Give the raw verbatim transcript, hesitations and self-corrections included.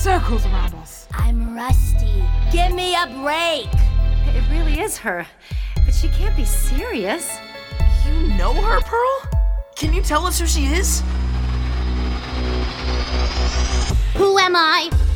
circles around us. I'm rusty. Give me a break. It really is her, but she can't be serious. You know her, Pearl? Can you tell us who she is? Who am I?